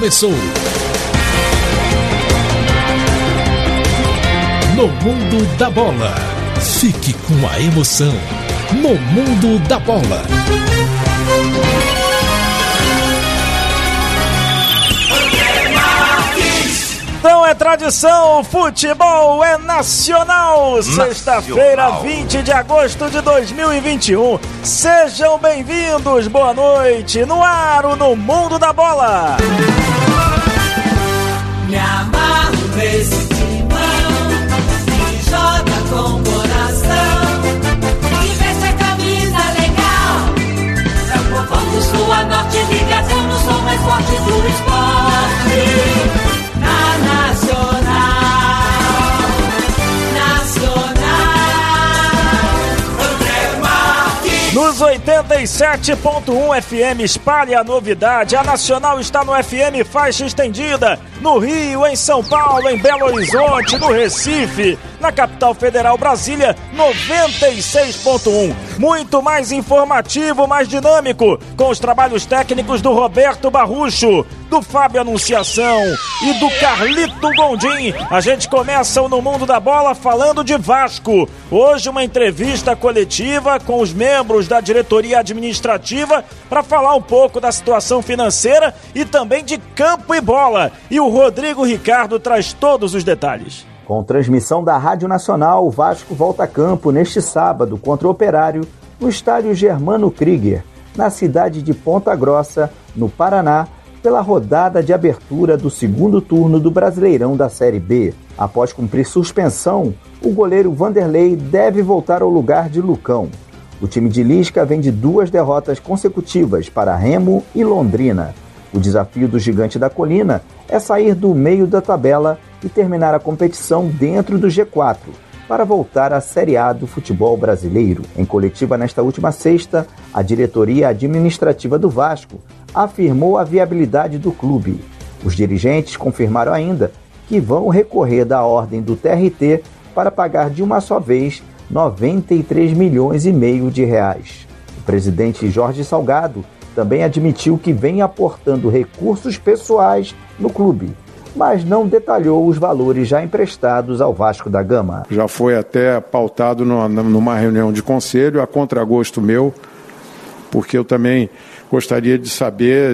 começou. No Mundo da Bola. Fique com a emoção. No Mundo da Bola. Então é tradição, futebol é nacional. Sexta-feira, 20 de agosto de 2021. Sejam bem-vindos, boa noite. No ar, no Mundo da Bola. Me amarro nesse timão, que joga com coração, que veste a camisa legal. É o povão do sul a norte, ligação no som mais forte do esporte. Nos 87.1 FM espalhe a novidade. A Nacional está no FM faixa estendida. No Rio, em São Paulo, em Belo Horizonte, no Recife, na capital federal Brasília, 96.1. Muito mais informativo, mais dinâmico, com os trabalhos técnicos do Roberto Barrucho, do Fábio Anunciação e do Carlito Gondim. A gente começa o No Mundo da Bola falando de Vasco. Hoje uma entrevista coletiva com os membros da diretoria administrativa para falar um pouco da situação financeira e também de campo e bola. E o Rodrigo Ricardo traz todos os detalhes. Com transmissão da Rádio Nacional, o Vasco volta a campo neste sábado contra o Operário no estádio Germano Krieger, na cidade de Ponta Grossa, no Paraná, pela rodada de abertura do segundo turno do Brasileirão da Série B. Após cumprir suspensão, o goleiro Vanderlei deve voltar ao lugar de Lucão. O time de Lisca vem de 2 derrotas consecutivas para Remo e Londrina. O desafio do Gigante da Colina é sair do meio da tabela e terminar a competição dentro do G4, para voltar à Série A do futebol brasileiro. Em coletiva nesta última sexta, a diretoria administrativa do Vasco afirmou a viabilidade do clube. Os dirigentes confirmaram ainda que vão recorrer da ordem do TRT para pagar de uma só vez 93 milhões e meio de reais. O presidente Jorge Salgado também admitiu que vem aportando recursos pessoais no clube, mas não detalhou os valores já emprestados ao Vasco da Gama. Já foi até pautado numa reunião de conselho, a contragosto meu, porque eu também gostaria de saber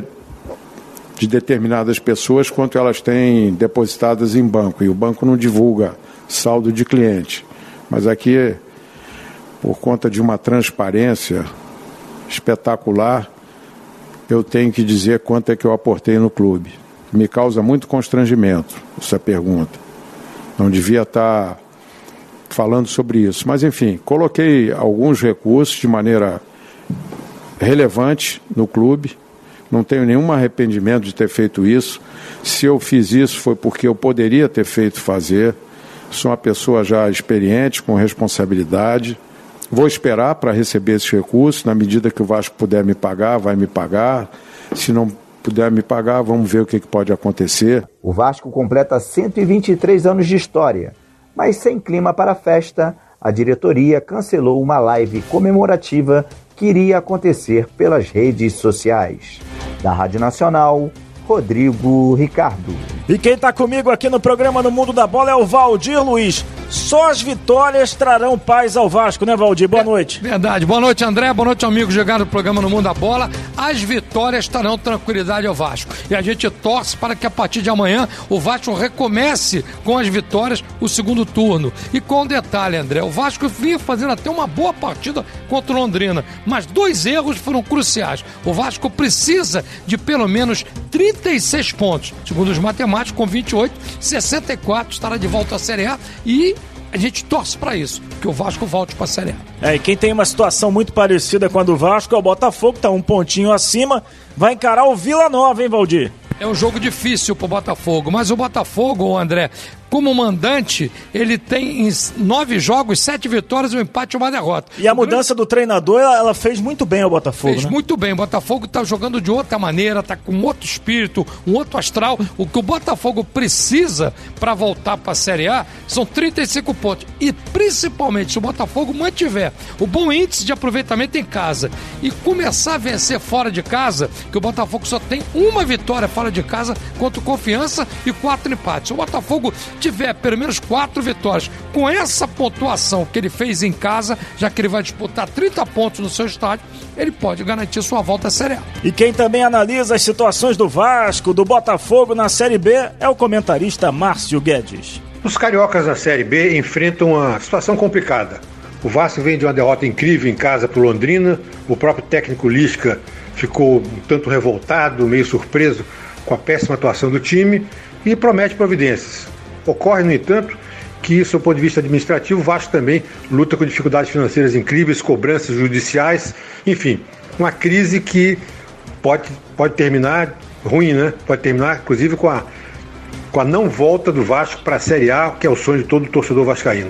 de determinadas pessoas quanto elas têm depositadas em banco, e o banco não divulga saldo de cliente. Mas aqui, por conta de uma transparência espetacular, eu tenho que dizer quanto é que eu aportei no clube. Me causa muito constrangimento essa pergunta. Não devia estar falando sobre isso. Mas, enfim, coloquei alguns recursos de maneira relevante no clube. Não tenho nenhum arrependimento de ter feito isso. Se eu fiz isso foi porque eu poderia ter feito fazer. Sou uma pessoa já experiente, com responsabilidade. Vou esperar para receber esses recursos. Na medida que o Vasco puder me pagar, vai me pagar. Se não puder me pagar, vamos ver o que pode acontecer. O Vasco completa 123 anos de história, mas sem clima para a festa, a diretoria cancelou uma live comemorativa que iria acontecer pelas redes sociais. Da Rádio Nacional, Rodrigo Ricardo. E quem está comigo aqui no programa No Mundo da Bola é o Valdir Luiz. Só as vitórias trarão paz ao Vasco, né, Valdir? Boa noite. Verdade. Boa noite, André. Boa noite, amigos ligados no programa No Mundo da Bola. As vitórias trarão tranquilidade ao Vasco. E a gente torce para que a partir de amanhã o Vasco recomece com as vitórias o segundo turno. E com um detalhe, André, o Vasco vinha fazendo até uma boa partida contra o Londrina, mas 2 erros foram cruciais. O Vasco precisa de pelo menos 36 pontos. Segundo os matemáticos, com 28, 64 estará de volta à Série A e a gente torce para isso, que o Vasco volte para a Série A. E quem tem uma situação muito parecida com a do Vasco é o Botafogo, tá um pontinho acima, vai encarar o Vila Nova, hein, Valdir? É um jogo difícil pro Botafogo, mas o Botafogo, André, como mandante, ele tem em 9 jogos, 7 vitórias, um empate e uma derrota. E a mudança do treinador, ela fez muito bem ao Botafogo, Fez muito bem. O Botafogo está jogando de outra maneira, está com outro espírito, um outro astral. O que o Botafogo precisa para voltar para a Série A são 35 pontos. E principalmente se o Botafogo mantiver o bom índice de aproveitamento em casa e começar a vencer fora de casa, que o Botafogo só tem uma vitória fora de casa contra o Confiança e 4 empates. Se o Botafogo tiver pelo menos 4 vitórias com essa pontuação que ele fez em casa, já que ele vai disputar 30 pontos no seu estádio, ele pode garantir sua volta à Série A. E quem também analisa as situações do Vasco, do Botafogo na Série B é o comentarista Márcio Guedes. Os cariocas na Série B enfrentam uma situação complicada. O Vasco vem de uma derrota incrível em casa para o Londrina, o próprio técnico Lisca ficou um tanto revoltado, meio surpreso com a péssima atuação do time e promete providências. Ocorre, no entanto, que, do ponto de vista administrativo, o Vasco também luta com dificuldades financeiras incríveis, cobranças judiciais, enfim, uma crise que pode terminar ruim, né? Pode terminar, inclusive, com a não volta do Vasco para a Série A, que é o sonho de todo torcedor vascaíno.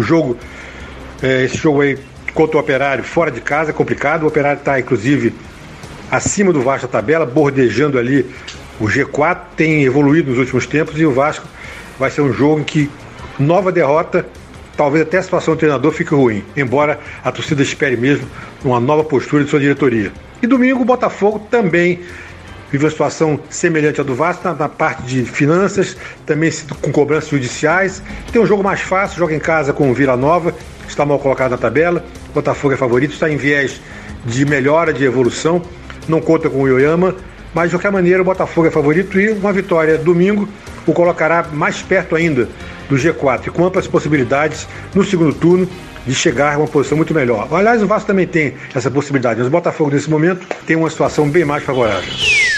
Esse jogo aí contra o Operário fora de casa é complicado. O Operário está, inclusive, acima do Vasco da tabela, bordejando ali o G4, tem evoluído nos últimos tempos, e o Vasco vai ser um jogo em que nova derrota, talvez até a situação do treinador fique ruim, embora a torcida espere mesmo uma nova postura de sua diretoria. E domingo o Botafogo também vive uma situação semelhante à do Vasco na parte de finanças, também com cobranças judiciais. Tem um jogo mais fácil, joga em casa com o Vila Nova, está mal colocado na tabela. O Botafogo é favorito, está em viés de melhora, de evolução, não conta com o Yoyama, mas de qualquer maneira o Botafogo é favorito, e uma vitória domingo o colocará mais perto ainda do G4 e com amplas possibilidades no segundo turno de chegar a uma posição muito melhor. Aliás, o Vasco também tem essa possibilidade, mas o Botafogo nesse momento tem uma situação bem mais favorável.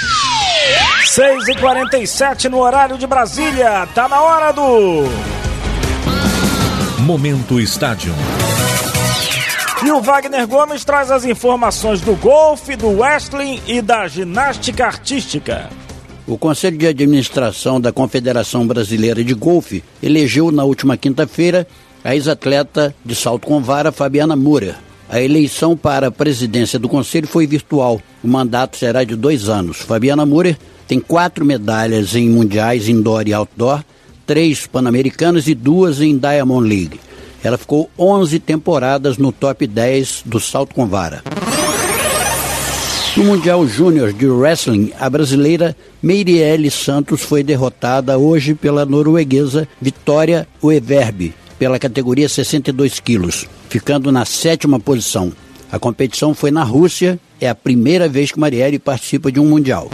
6h47 no horário de Brasília, tá na hora do Momento Estádio. E o Wagner Gomes traz as informações do golfe, do wrestling e da ginástica artística. O Conselho de Administração da Confederação Brasileira de Golfe elegeu na última quinta-feira a ex-atleta de salto com vara Fabiana Moura. A eleição para a presidência do Conselho foi virtual. O mandato será de 2 anos. Fabiana Moura tem 4 medalhas em mundiais indoor e outdoor, 3 pan-americanas e 2 em Diamond League. Ela ficou 11 temporadas no top 10 do salto com vara. No Mundial Júnior de Wrestling, a brasileira Meirielle Santos foi derrotada hoje pela norueguesa Vitória Oeverb, pela categoria 62 quilos, ficando na 7ª posição. A competição foi na Rússia, é a primeira vez que Meirielle participa de um Mundial.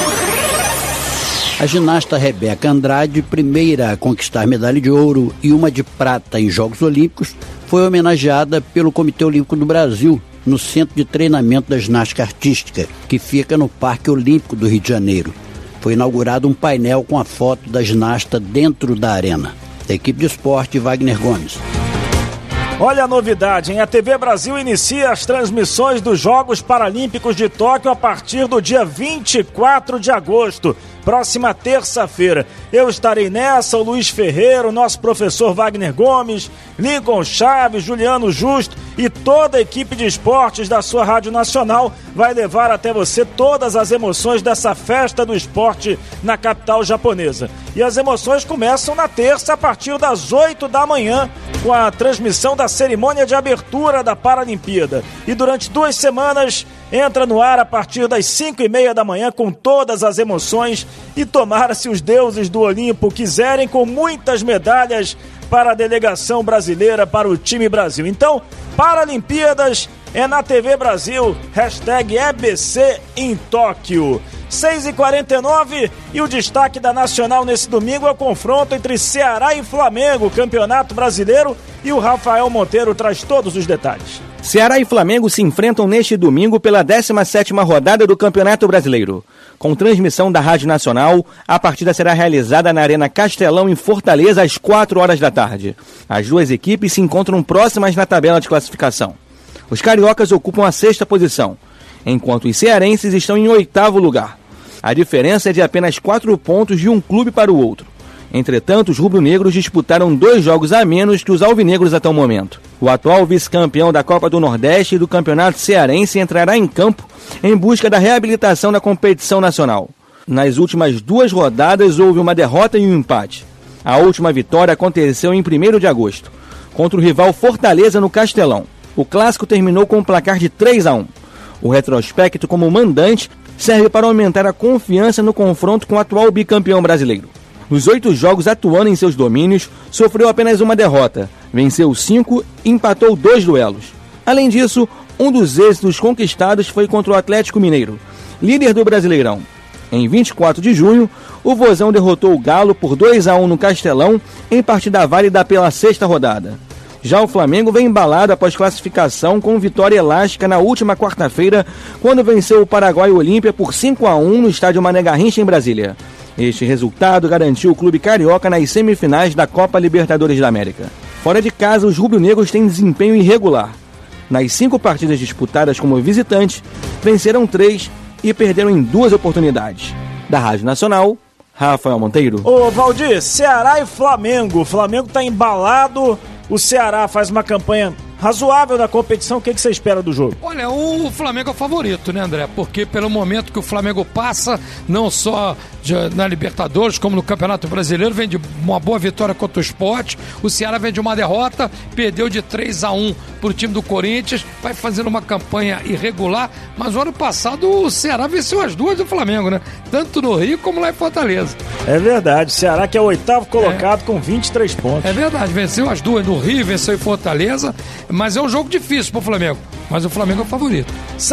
A ginasta Rebeca Andrade, primeira a conquistar medalha de ouro e uma de prata em Jogos Olímpicos, foi homenageada pelo Comitê Olímpico do Brasil, no Centro de Treinamento da Ginástica Artística, que fica no Parque Olímpico do Rio de Janeiro. Foi inaugurado um painel com a foto da ginasta dentro da arena. Da equipe de esporte, Wagner Gomes. Olha a novidade, hein? A TV Brasil inicia as transmissões dos Jogos Paralímpicos de Tóquio a partir do dia 24 de agosto, próxima terça-feira. Eu estarei nessa, o Luiz Ferreira, o nosso professor Wagner Gomes, Lincoln Chaves, Juliano Justo e toda a equipe de esportes da sua Rádio Nacional vai levar até você todas as emoções dessa festa do esporte na capital japonesa. E as emoções começam na terça a partir das 8 da manhã, com a transmissão da cerimônia de abertura da Paralimpíada. E durante 2 semanas entra no ar a partir das 5h30 da manhã com todas as emoções, e tomara, se os deuses do Olimpo quiserem, com muitas medalhas para a delegação brasileira, para o time Brasil. Então, Paralimpíadas é na TV Brasil, #EBC em Tóquio. 6h49 e o destaque da Nacional nesse domingo é o confronto entre Ceará e Flamengo, Campeonato Brasileiro, e o Rafael Monteiro traz todos os detalhes. Ceará e Flamengo se enfrentam neste domingo pela 17ª rodada do Campeonato Brasileiro. Com transmissão da Rádio Nacional, a partida será realizada na Arena Castelão, em Fortaleza, às 4 horas da tarde. As duas equipes se encontram próximas na tabela de classificação. Os cariocas ocupam a 6ª posição, enquanto os cearenses estão em 8º lugar. A diferença é de apenas 4 pontos de um clube para o outro. Entretanto, os rubro-negros disputaram 2 jogos a menos que os alvinegros até o momento. O atual vice-campeão da Copa do Nordeste e do Campeonato Cearense entrará em campo em busca da reabilitação da competição nacional. Nas últimas 2 rodadas houve uma derrota e um empate. A última vitória aconteceu em 1º de agosto, contra o rival Fortaleza no Castelão. O clássico terminou com um placar de 3-1. O retrospecto como mandante serve para aumentar a confiança no confronto com o atual bicampeão brasileiro. Nos 8 jogos atuando em seus domínios, sofreu apenas uma derrota, venceu 5 e empatou 2 duelos. Além disso, um dos êxitos conquistados foi contra o Atlético Mineiro, líder do Brasileirão. Em 24 de junho, o Vozão derrotou o Galo por 2-1 no Castelão, em partida válida pela 6ª rodada. Já o Flamengo vem embalado após classificação com vitória elástica na última quarta-feira, quando venceu o Paraguai Olímpia por 5-1 no estádio Mané Garrincha, em Brasília. Este resultado garantiu o clube carioca nas semifinais da Copa Libertadores da América. Fora de casa, os rubro-negros têm desempenho irregular. Nas 5 partidas disputadas como visitante, venceram 3 e perderam em 2 oportunidades. Da Rádio Nacional, Rafael Monteiro. Ô Valdir, Ceará e Flamengo. O Flamengo tá embalado, o Ceará faz uma campanha razoável na competição. O que você espera do jogo? Olha, o Flamengo é o favorito, né, André? Porque pelo momento que o Flamengo passa, não só na Libertadores, como no Campeonato Brasileiro, vem de uma boa vitória contra o Sport. O Ceará vem de uma derrota, perdeu de 3-1 pro time do Corinthians, vai fazendo uma campanha irregular, mas no ano passado o Ceará venceu as 2 do Flamengo, né? Tanto no Rio como lá em Fortaleza. É verdade, o Ceará que é o 8º colocado com 23 pontos. É verdade, venceu as 2 no Rio, venceu em Fortaleza, mas é um jogo difícil pro Flamengo. Mas o Flamengo é o favorito.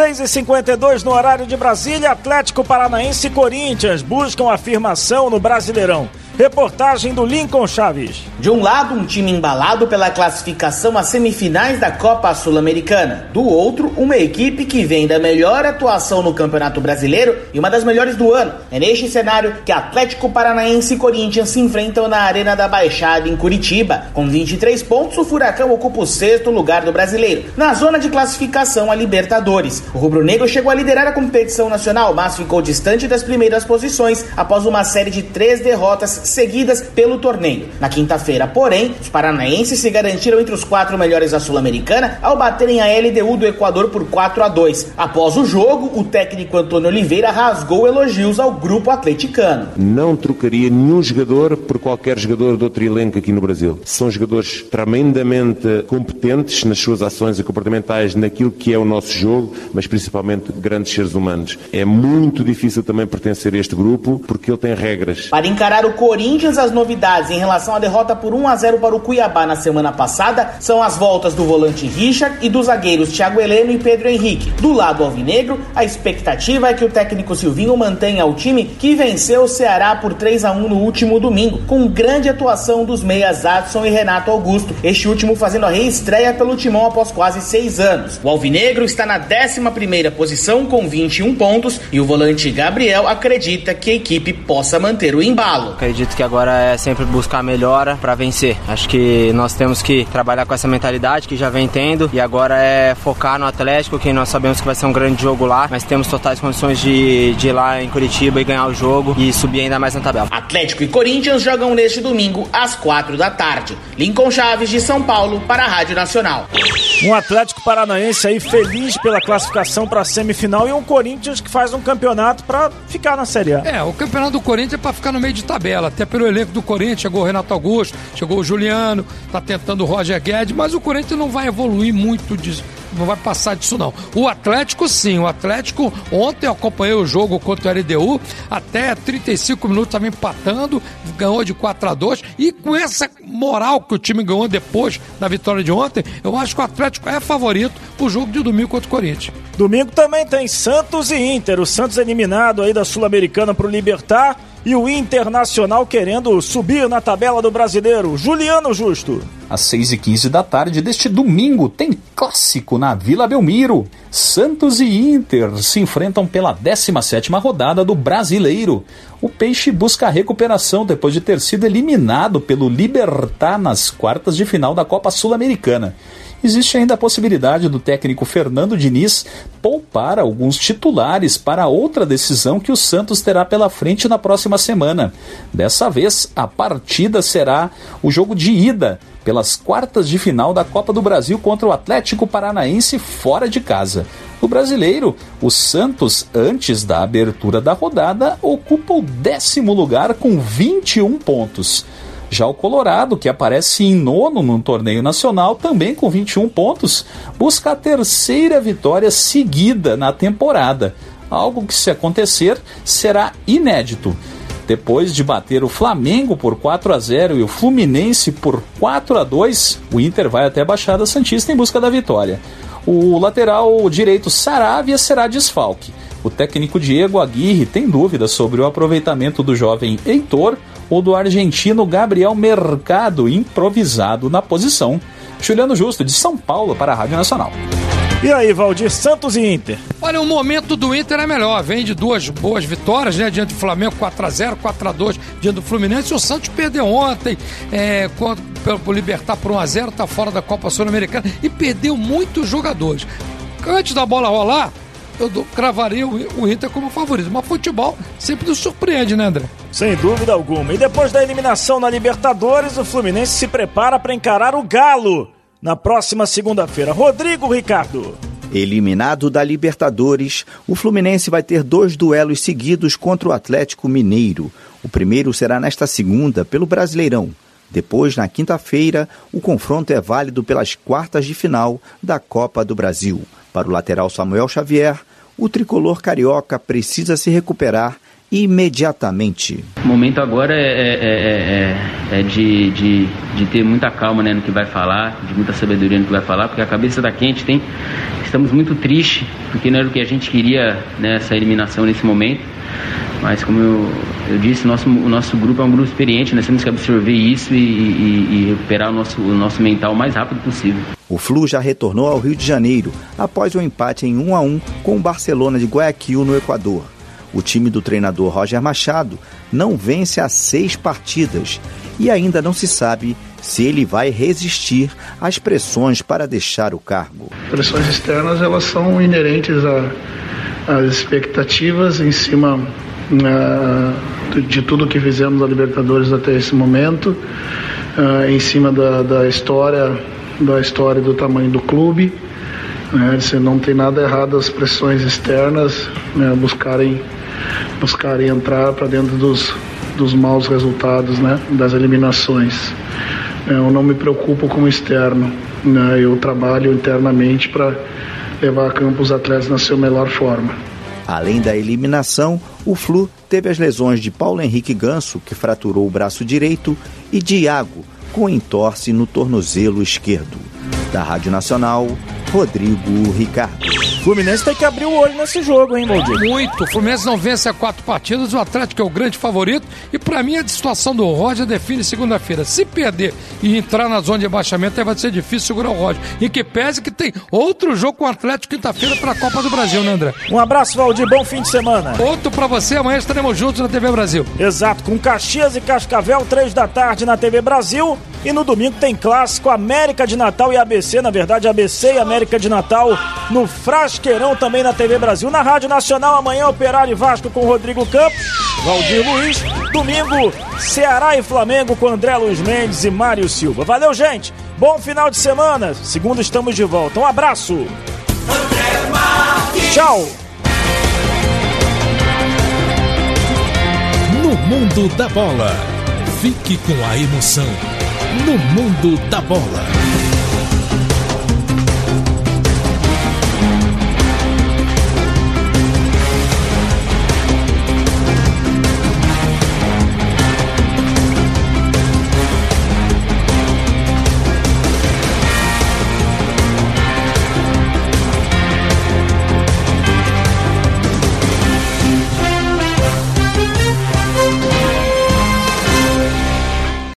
6h52 no horário de Brasília, Atlético Paranaense e Corinthians buscam afirmação no Brasileirão. Reportagem do Lincoln Chaves. De um lado, um time embalado pela classificação às semifinais da Copa Sul-Americana. Do outro, uma equipe que vem da melhor atuação no Campeonato Brasileiro e uma das melhores do ano. É neste cenário que Atlético Paranaense e Corinthians se enfrentam na Arena da Baixada, em Curitiba. Com 23 pontos, o Furacão ocupa o 6º lugar do Brasileiro, na zona de classificação a Libertadores. O rubro-negro chegou a liderar a competição nacional, mas ficou distante das primeiras posições após uma série de 3 derrotas seguidas pelo torneio. Na quinta-feira, porém, os paranaenses se garantiram entre os 4 melhores da Sul-Americana ao baterem a LDU do Equador por 4-2. Após o jogo, o técnico Antônio Oliveira rasgou elogios ao grupo atleticano. Não trocaria nenhum jogador por qualquer jogador de outro elenco aqui no Brasil. São jogadores tremendamente competentes nas suas ações e comportamentais naquilo que é o nosso jogo, mas principalmente grandes seres humanos. É muito difícil também pertencer a este grupo porque ele tem regras. Para encarar o Corinthians, as novidades em relação à derrota por 1-0 para o Cuiabá na semana passada são as voltas do volante Richard e dos zagueiros Thiago Heleno e Pedro Henrique. Do lado alvinegro, a expectativa é que o técnico Silvinho mantenha o time que venceu o Ceará por 3-1 no último domingo, com grande atuação dos meias Adson e Renato Augusto, este último fazendo a reestreia pelo timão após quase 6 anos. O alvinegro está na 11ª posição com 21 pontos e o volante Gabriel acredita que a equipe possa manter o embalo. Acredito que agora é sempre buscar melhora para vencer. Acho que nós temos que trabalhar com essa mentalidade que já vem tendo e agora é focar no Atlético, que nós sabemos que vai ser um grande jogo lá, mas temos totais condições de ir lá em Curitiba e ganhar o jogo e subir ainda mais na tabela. Atlético e Corinthians jogam neste domingo às 4 da tarde. Lincoln Chaves, de São Paulo, para a Rádio Nacional. Um Atlético Paranaense aí feliz pela classificação para a semifinal e um Corinthians que faz um campeonato para ficar na Série A. O campeonato do Corinthians é para ficar no meio de tabela, até pelo elenco do Corinthians. Chegou o Renato Augusto, chegou o Juliano, tá tentando o Roger Guedes, mas o Corinthians não vai evoluir muito disso. Não vai passar disso não. O Atlético sim, o Atlético ontem eu acompanhei o jogo contra o LDU, até 35 minutos estava empatando, ganhou de 4-2 e com essa moral que o time ganhou depois da vitória de ontem, eu acho que o Atlético é favorito pro jogo de domingo contra o Corinthians. Domingo também tem Santos e Inter, o Santos eliminado aí da Sul-Americana pro Libertad e o Internacional querendo subir na tabela do Brasileiro. Juliano Justo. Às 6h15 da tarde deste domingo tem clássico na Vila Belmiro. Santos e Inter se enfrentam pela 17ª rodada do Brasileiro. O Peixe busca a recuperação depois de ter sido eliminado pelo Libertad nas quartas de final da Copa Sul-Americana. existe ainda a possibilidade do técnico Fernando Diniz poupar alguns titulares para outra decisão que o Santos terá pela frente na próxima semana. Dessa vez, a partida será o jogo de ida pelas quartas de final da Copa do Brasil contra o Atlético Paranaense fora de casa. No Brasileiro, o Santos, antes da abertura da rodada, ocupa o 10º lugar com 21 pontos. Já o Colorado, que aparece em 9º no torneio nacional, também com 21 pontos, busca a 3ª vitória seguida na temporada. Algo que, se acontecer, será inédito. Depois de bater o Flamengo por 4-0 e o Fluminense por 4-2, o Inter vai até a Baixada Santista em busca da vitória. O lateral direito Saravia será desfalque. O técnico Diego Aguirre tem dúvidas sobre o aproveitamento do jovem Heitor ou do argentino Gabriel Mercado, improvisado na posição. Juliano Justo, de São Paulo, para a Rádio Nacional. E aí, Valdir, Santos e Inter? Olha, o momento do Inter é melhor. Vem de 2 boas vitórias, né? Diante do Flamengo, 4-0, 4-2 diante do Fluminense. O Santos perdeu ontem, por Libertar por 1-0, tá fora da Copa Sul-Americana e perdeu muitos jogadores. Antes da bola rolar, eu cravaria o Inter como favorito. Mas futebol sempre nos surpreende, né, André? Sem dúvida alguma. E depois da eliminação na Libertadores, o Fluminense se prepara para encarar o Galo na próxima segunda-feira. Rodrigo Ricardo. Eliminado da Libertadores, o Fluminense vai ter 2 duelos seguidos contra o Atlético Mineiro. O primeiro será nesta segunda, pelo Brasileirão. Depois, na quinta-feira, o confronto é válido pelas quartas de final da Copa do Brasil. Para o lateral Samuel Xavier, o tricolor carioca precisa se recuperar imediatamente. O momento agora é de ter muita calma, né, no que vai falar, de muita sabedoria no que vai falar, porque a cabeça da quente estamos muito tristes, porque não era o que a gente queria, né, essa eliminação nesse momento, mas como eu disse, o nosso grupo é um grupo experiente, nós temos que absorver isso e recuperar o nosso mental o mais rápido possível. O Flu já retornou ao Rio de Janeiro, após o empate em 1-1 com o Barcelona de Guayaquil, no Equador. O time do treinador Roger Machado não vence há 6 partidas e ainda não se sabe se ele vai resistir às pressões para deixar o cargo. Pressões externas, elas são inerentes às expectativas em cima de tudo que fizemos na Libertadores até esse momento, em cima da história do tamanho do clube. Você não tem nada errado as pressões externas, buscarem entrar para dentro dos maus resultados, né, das eliminações. Eu não me preocupo com o externo, né, eu trabalho internamente para levar a campo os atletas na sua melhor forma. Além da eliminação, o Flu teve as lesões de Paulo Henrique Ganso, que fraturou o braço direito, e de Iago, com entorse no tornozelo esquerdo. Da Rádio Nacional, Rodrigo Ricardo. Fluminense tem que abrir o olho nesse jogo, hein, Valdir? Muito. O Fluminense não vence há 4 partidas, o Atlético é o grande favorito e pra mim a situação do Roger define segunda-feira. Se perder e entrar na zona de abaixamento, aí vai ser difícil segurar o Roger. E que pese que tem outro jogo com o Atlético quinta-feira pra Copa do Brasil, né, André? Um abraço, Valdir, bom fim de semana. Outro pra você, amanhã estaremos juntos na TV Brasil. Exato, com Caxias e Cascavel, 3 da tarde na TV Brasil. E no domingo tem clássico América de Natal e ABC, na verdade ABC e América de Natal no Frasqueirão, também na TV Brasil. Na Rádio Nacional, amanhã Operário e Vasco com Rodrigo Campos, Valdir Luiz. Domingo, Ceará e Flamengo com André Luiz Mendes e Mário Silva. Valeu, gente, bom final de semana. Segunda estamos de volta, um abraço. Tchau. No mundo da bola, fique com a emoção. No mundo da bola.